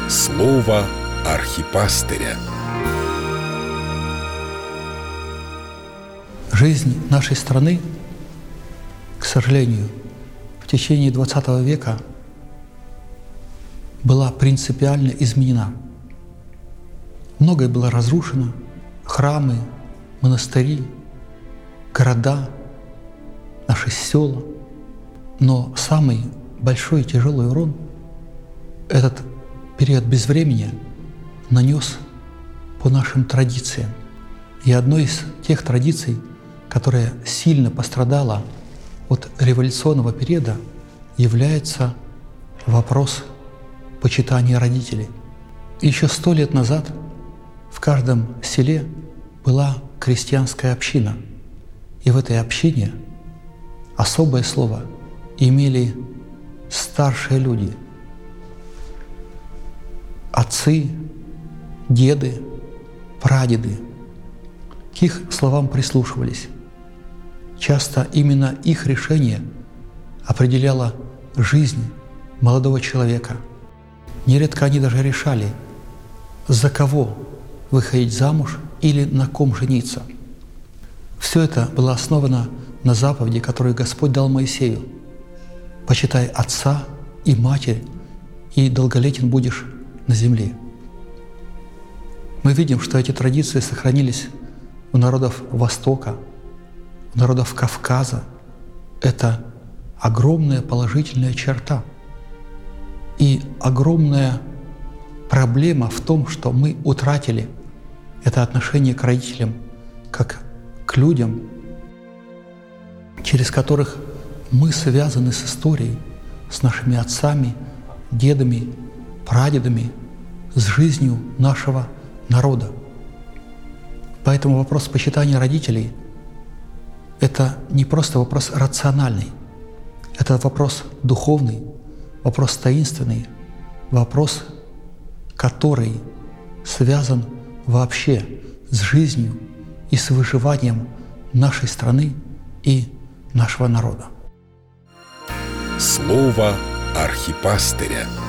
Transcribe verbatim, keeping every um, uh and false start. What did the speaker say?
Слово архипастыря. Жизнь нашей страны, к сожалению, в течение двадцатого века была принципиально изменена. Многое было разрушено: храмы, монастыри, города, наши села. Но самый большой и тяжелый урон этот период безвремени нанес по нашим традициям. И одной из тех традиций, которая сильно пострадала от революционного периода, является вопрос почитания родителей. Еще сто лет назад в каждом селе была крестьянская община, и в этой общине особое слово имели старшие люди, отцы, деды, прадеды. К их словам прислушивались. Часто именно их решение определяло жизнь молодого человека. Нередко они даже решали, за кого выходить замуж или на ком жениться. Все это было основано на заповеди, которую Господь дал Моисею: «Почитай отца и матерь, и долголетен будешь на земле». Мы видим, что эти традиции сохранились у народов Востока, у народов Кавказа. Это огромная положительная черта. И огромная проблема в том, что мы утратили это отношение к родителям как к людям, через которых мы связаны с историей, с нашими отцами, дедами, прадедами, с жизнью нашего народа. Поэтому вопрос почитания родителей – это не просто вопрос рациональный, это вопрос духовный, вопрос таинственный, вопрос, который связан вообще с жизнью и с выживанием нашей страны и нашего народа. Слово архипастыря.